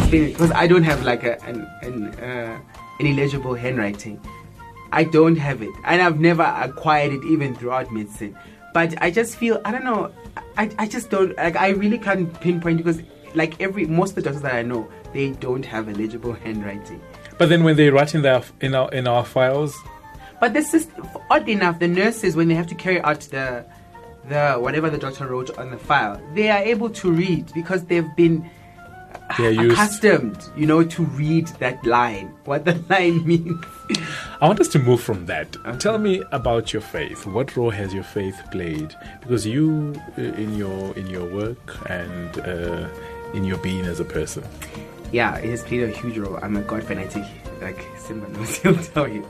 explain it because I don't have like an illegible handwriting. I don't have it, and I've never acquired it even throughout medicine. But I just feel, I don't know, I just don't, like, I really can't pinpoint because like most of the doctors that I know, they don't have a legible handwriting. But then when they write in our files. But this is odd enough. The nurses, when they have to carry out the whatever the doctor wrote on the file, they are able to read because they've been accustomed, to read that line, what the line means. I want us to move from that. Tell me about your faith. What role has your faith played? Because you, in your work and in your being as a person. Yeah, it has played a huge role. I'm a God fanatic, like Simba knows, he'll tell you.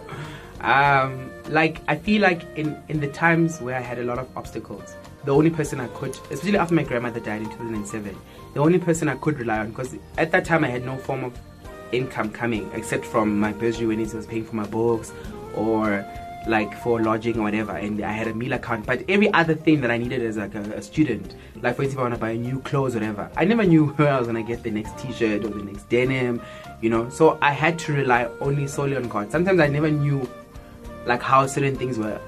I feel like in the times where I had a lot of obstacles, the only person I could, especially after my grandmother died in 2007, the only person I could rely on, because at that time I had no form of income coming except from my bursary when it was paying for my books or like for lodging or whatever, and I had a meal account. But every other thing that I needed as like a student, like for instance if I want to buy new clothes or whatever, I never knew where I was going to get the next t-shirt or the next denim, so I had to rely solely on God. Sometimes I never knew like how certain things were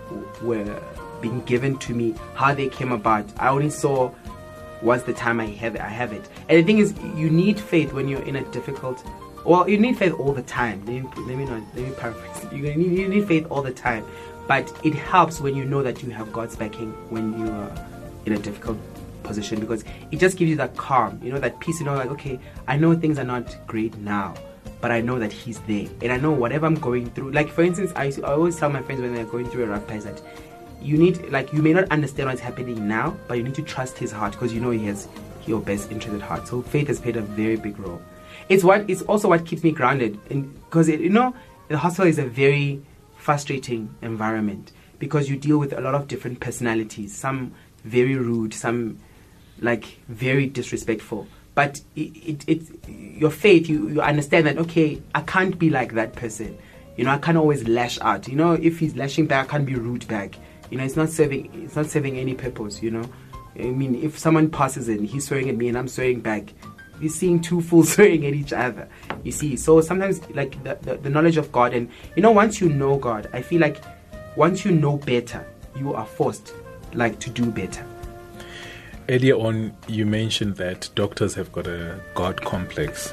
being given to me, how they came about. I only saw once the time I have it. And the thing is, you need faith when you're in a difficult. Well, you need faith all the time. Let me paraphrase. You need faith all the time, but it helps when you know that you have God's backing when you are in a difficult position, because it just gives you that calm, that peace. Like, okay, I know things are not great now, but I know that He's there, and I know whatever I'm going through. Like for instance, I always tell my friends when they're going through a rough patch that you need, like, you may not understand what's happening now, but you need to trust His heart because He has your best interest at heart. So faith has played a very big role. It's also what keeps me grounded, because the hospital is a very frustrating environment because you deal with a lot of different personalities. Some very rude, some like very disrespectful. But it's your faith. You understand that, okay, I can't be like that person. I can't always lash out. If he's lashing back, I can't be rude back. It's not serving any purpose. I mean, if someone passes and he's swearing at me and I'm swearing back, you're seeing two fools swearing at each other. You see, so sometimes like the knowledge of God, and once you know God, I feel like once you know better, you are forced like to do better. Earlier on, you mentioned that doctors have got a God complex.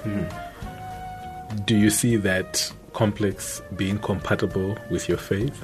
Mm-hmm. Do you see that complex being compatible with your faith?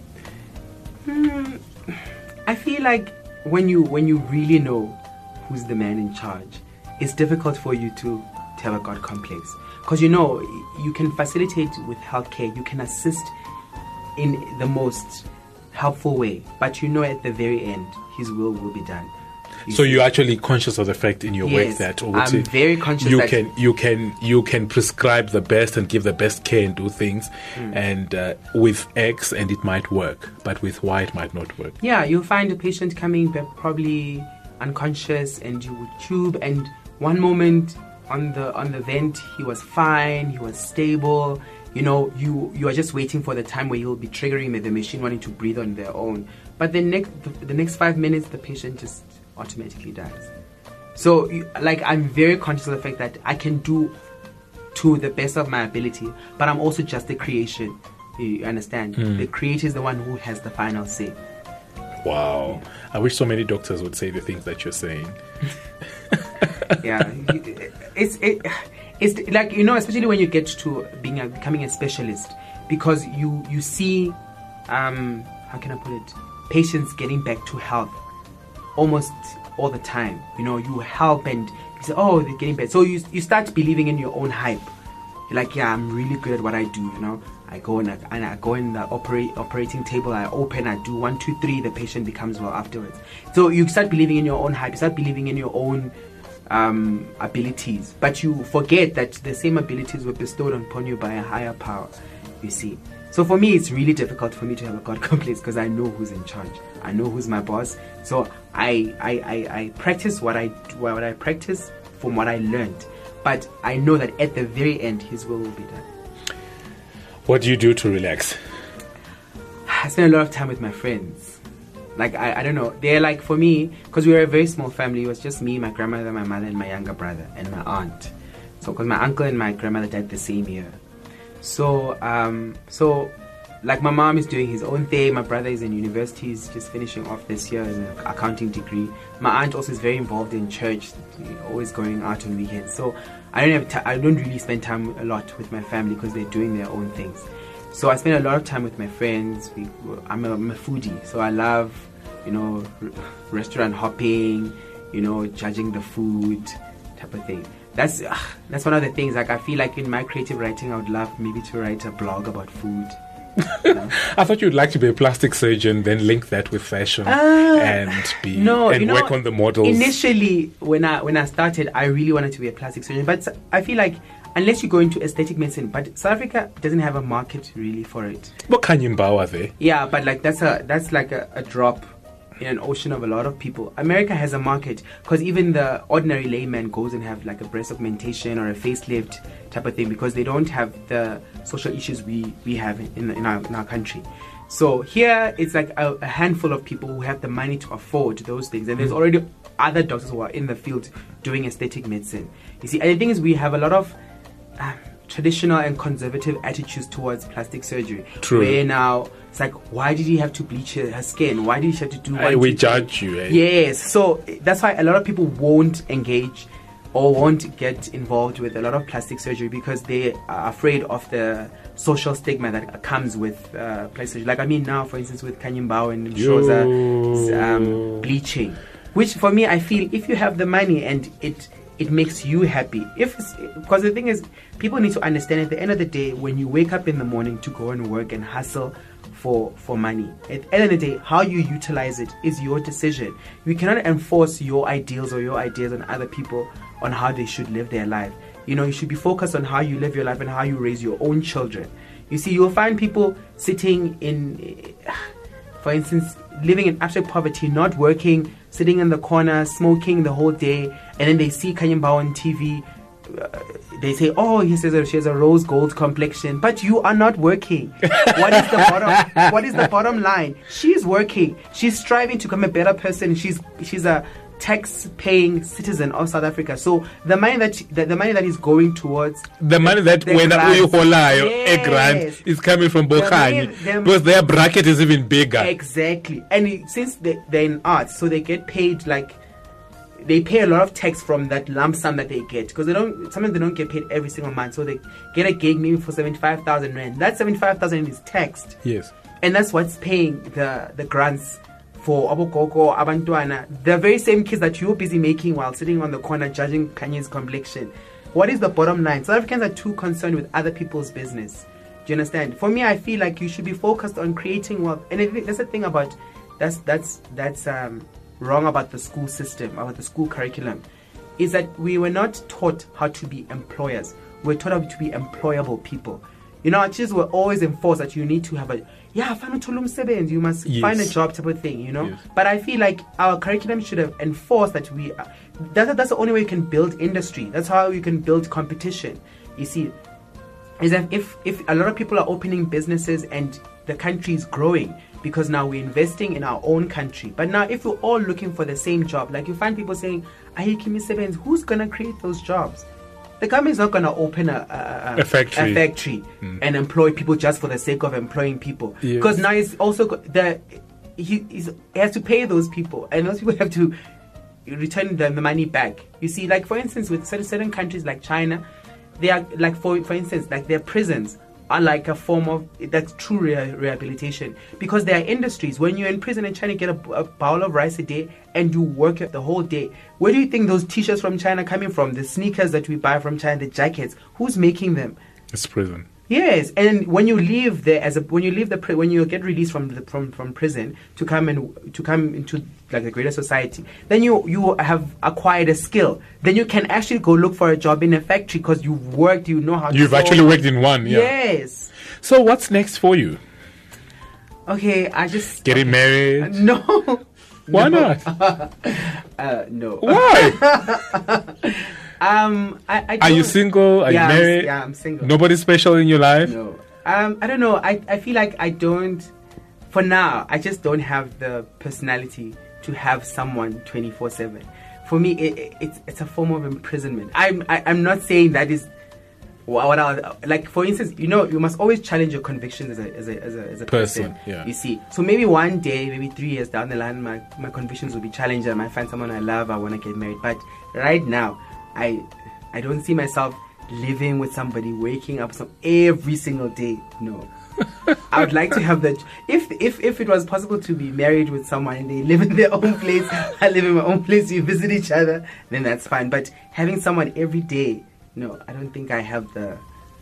I feel like when you really know who's the man in charge, it's difficult for you to have a God complex, because you can facilitate with healthcare, you can assist in the most helpful way, but at the very end His will be done. So you're actually conscious of the fact in your work that I'm very conscious you can prescribe the best and give the best care and do things, and with X and it might work, but with Y it might not work. Yeah, you'll find a patient coming probably unconscious, and you would tube, and one moment on the vent he was fine, he was stable. You are just waiting for the time where you'll be triggering the machine wanting to breathe on their own. But the next 5 minutes, the patient just automatically dies. So, I'm very conscious of the fact that I can do to the best of my ability, but I'm also just the creation. You understand? The creator is the one who has the final say. Wow. I wish so many doctors would say the things that you're saying. Yeah. It's like, especially when you get to becoming a specialist, because you see, how can I put it, patients getting back to health almost all the time. You help and you say, oh, they're getting better. So you start believing in your own hype. You're like, yeah, I'm really good at what I do. I go and I go in the operating table, I open, I do 1, 2, 3, the patient becomes well afterwards. So you start believing in your own hype, you start believing in your own abilities, but you forget that the same abilities were bestowed upon you by a higher power, you see. So for me, it's really difficult for me to have a God complex, because I know who's in charge, I know who's my boss. So I practice what I practice from what I learned, but I know that at the very end His will be done. What do you do to relax? I spend a lot of time with my friends. Like, I don't know, they're like, for me, because we were a very small family, it was just me, my grandmother, my mother, and my younger brother, and my aunt. So, because my uncle and my grandmother died the same year. So, like my mom is doing his own thing. My brother is in university. He's just finishing off this year in an accounting degree. My aunt also is very involved in church, always going out on weekends. So I don't really spend time a lot with my family because they're doing their own things. So I spend a lot of time with my friends. I'm a foodie, so I love, restaurant hopping, judging the food type of thing. That's one of the things. Like I feel like in my creative writing, I would love maybe to write a blog about food. I thought you'd like to be a plastic surgeon, then link that with fashion and work on the models. Initially, when I started, I really wanted to be a plastic surgeon, but I feel like unless you go into aesthetic medicine, but South Africa doesn't have a market really for it. What Kanyimbawa there? Yeah, but like that's like a drop in an ocean of a lot of people. America has a market because even the ordinary layman goes and have like a breast augmentation or a facelift type of thing because they don't have the social issues we have in our country. So here it's like a handful of people who have the money to afford those things, and there's already other doctors who are in the field doing aesthetic medicine. You see, and the thing is, we have a lot of traditional and conservative attitudes towards plastic surgery. True. Where now it's like, why did he have to bleach her skin? Why did he have to do? We judge you. Eh? Yes, so that's why a lot of people won't engage or won't get involved with a lot of plastic surgery because they are afraid of the social stigma that comes with plastic surgery. Like now, for instance, with Kanyimbawa and Shoza bleaching, which for me, I feel if you have the money and it makes you happy. Because the thing is, people need to understand at the end of the day, when you wake up in the morning to go and work and hustle for money, at the end of the day, how you utilize it is your decision. You cannot enforce your ideals or your ideas on other people on how they should live their life. You should be focused on how you live your life and how you raise your own children. You see, you'll find people sitting in, for instance, living in abject poverty, not working, sitting in the corner, smoking the whole day, and then they see Kanyimbawa on TV. They say, "Oh, she has a rose gold complexion," but you are not working. What is the bottom line? She's working. She's striving to become a better person. She's a tax-paying citizen of South Africa. So the money that is going towards the money that when a grant is coming from Bokhani, because their bracket is even bigger. Exactly, and since they're in arts, so they get paid like. They pay a lot of tax from that lump sum that they get because sometimes they don't get paid every single month. So they get a gig maybe for 75,000 rand. That 75,000 is taxed. Yes, and that's what's paying the grants for Abokoko, Abantuana, the very same kids that you're busy making while sitting on the corner judging Kanye's complexion. What is the bottom line? South Africans are too concerned with other people's business. Do you understand? For me, I feel like you should be focused on creating wealth. And that's the thing about that's wrong about the school system, about the school curriculum, is that we were not taught how to be employers. We're taught how to be employable people. Our teachers were always enforced that you need to have you must find a job type of thing, Yes. But I feel like our curriculum should have enforced that that's the only way you can build industry. That's how you can build competition. You see, is that if a lot of people are opening businesses and the country is growing, because now we're investing in our own country. But now if we're all looking for the same job, like you find people saying, who's going to create those jobs? The government is not going to open a factory and employ people just for the sake of employing people. Yes. Because now it's also he has to pay those people, and those people have to return the money back. You see, like for instance, with certain countries like China, they are like for instance, like their prisons are like a form of that's true rehabilitation, because there are industries. When you're in prison and trying to get a bowl of rice a day and you work the whole day, where do you think those t-shirts from China coming from? The sneakers that we buy from China, the jackets, who's making them? It's prison. Yes, and when you leave there when you get released from prison to come into like the greater society, then you have acquired a skill. Then you can actually go look for a job in a factory because you've worked. You know how. You've actually worked in one. Yeah. Yes. So what's next for you? Okay, I just getting married. No. Why not? No. Why? I are you single? Are you married? Yeah, I'm single. Nobody special in your life? No. I don't know. I feel like I don't. For now, I just don't have the personality to have someone 24/7. for me, it's a form of imprisonment. I'm not saying that is what I like. For instance, you must always challenge your convictions as a person. Yeah. You see, so maybe one day, maybe 3 years down the line, my convictions will be challenged. I might find someone I love. I want to get married. But right now, I don't see myself living with somebody, waking up every single day. No. I would like to have that. If it was possible to be married with someone and they live in their own place, I live in my own place, we visit each other, then that's fine. But having someone every day, no, I don't think I have the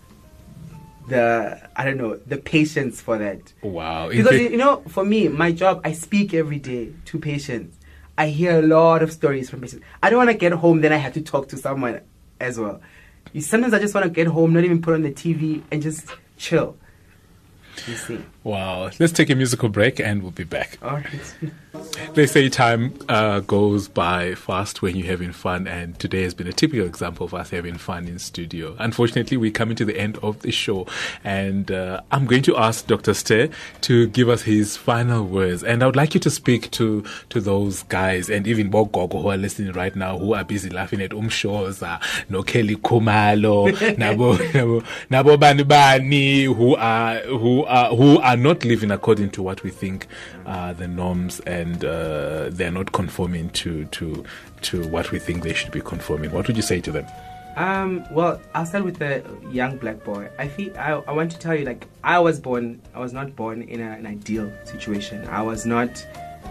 patience for that. Wow. Because for me, my job, I speak every day to patients. I hear a lot of stories from patients. I don't want to get home, then I have to talk to someone as well. Sometimes I just want to get home, not even put on the TV, and just chill. You see. Wow. Let's take a musical break and we'll be back. All right. They say time goes by fast when you're having fun, and today has been a typical example of us having fun in studio. Unfortunately, we're coming to the end of the show, and I'm going to ask Dr. Ste to give us his final words. And I would like you to speak to those guys, and even Bogogo who are listening right now, who are busy laughing at Umshoza, no Kelly Kumalo, Nabo Bani, who are not living according to what we think are the norms, and they're not conforming to what we think they should be conforming. What would you say to them? Well, I'll start with the young black boy. I want to tell you, like, I was not born in an ideal situation. I was not,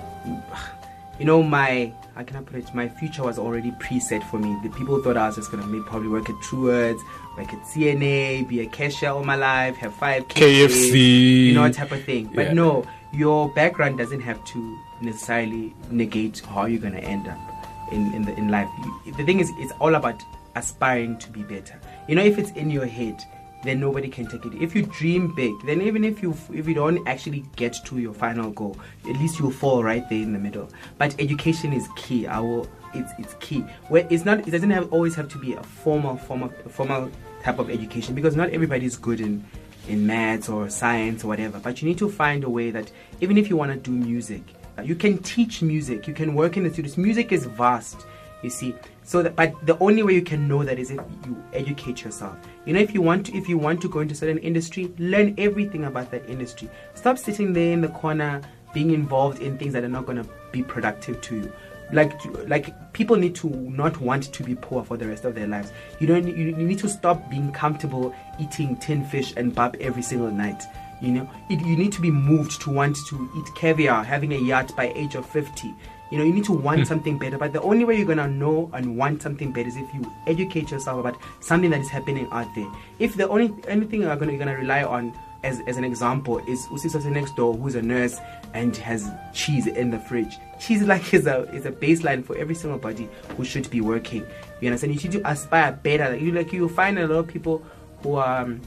how can I put it? My future was already preset for me. The people thought I was just going to probably work at Truworths, work at CNA, be a cashier all my life, have 5 kids, KFC, type of thing. But no, your background doesn't have to necessarily negate how you're going to end up in life. The thing is, it's all about aspiring to be better. If it's in your head, then nobody can take it. If you dream big, then even if you don't actually get to your final goal, at least you'll fall right there in the middle. But education is key. It's key. Where it doesn't always have to be a formal type of education, because not everybody is good in maths or science or whatever. But you need to find a way that even if you want to do music, you can teach music. You can work in the studios. Music is vast, you see. But the only way you can know that is if you educate yourself. If you want to go into a certain industry, learn everything about that industry. Stop sitting there in the corner being involved in things that are not going to be productive to you. Like people need to not want to be poor for the rest of their lives. You need to stop being comfortable eating tin fish and bab every single night. You need to be moved to want to eat caviar, having a yacht by age of 50. You need to want something better. But the only way you're going to know and want something better is if you educate yourself about something that is happening out there. If the only thing you're going to rely on as an example is Usisase next door, who's a nurse and has cheese in the fridge. Cheese is a baseline for every single body who should be working. You understand? You should aspire better. You'll find a lot of people who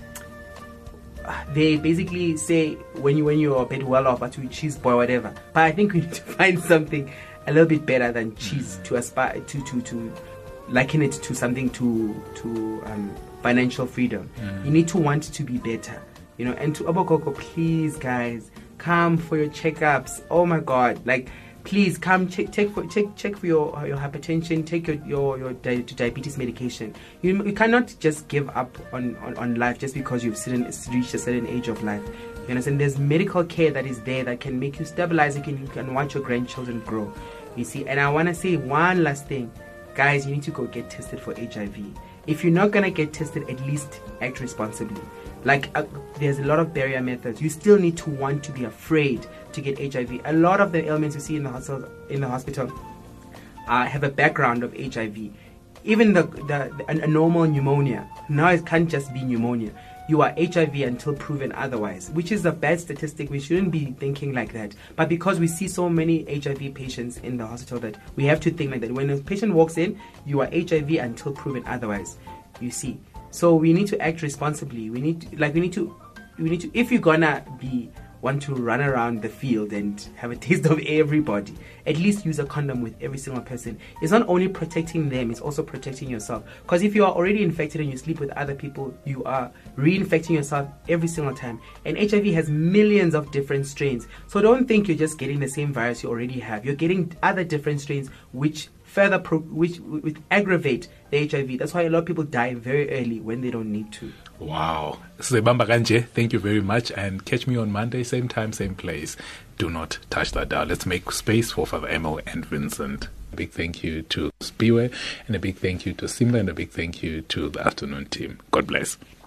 they basically say when you're a bit well off, but you cheese boy, whatever. But I think we need to find something a little bit better than cheese to aspire to liken it to something to financial freedom. You need to want to be better. And to Abokoko, please guys, come for your checkups. Oh my God, please come check for your hypertension, take your diabetes medication. You cannot just give up on life just because you've reached a certain age of life. You understand? There's medical care that is there that can make you stabilize. You can watch your grandchildren grow. You see, and I want to say one last thing. Guys, you need to go get tested for HIV. If you're not going to get tested, at least act responsibly. There's a lot of barrier methods. You still need to want to be afraid to get HIV. A lot of the ailments you see in the hospital have a background of HIV. Even a normal pneumonia, now it can't just be pneumonia. You are HIV until proven otherwise, which is a bad statistic. We shouldn't be thinking like that. But because we see so many HIV patients in the hospital, that we have to think like that. When a patient walks in, you are HIV until proven otherwise. You see. So we need to act responsibly. We need to if you're gonna want to run around the field and have a taste of everybody, at least use a condom with every single person. It's not only protecting them, it's also protecting yourself. Because if you are already infected and you sleep with other people, you are reinfecting yourself every single time. And HIV has millions of different strains. So don't think you're just getting the same virus you already have. You're getting other different strains which further which aggravate the HIV. That's why a lot of people die very early when they don't need to. Wow. Sebamba Kanje, thank you very much, and catch me on Monday, same time, same place. Do not touch that dial. Let's make space for Father Emil and Vincent. A big thank you to Spiwe, and a big thank you to Simba, and a big thank you to the afternoon team. God bless.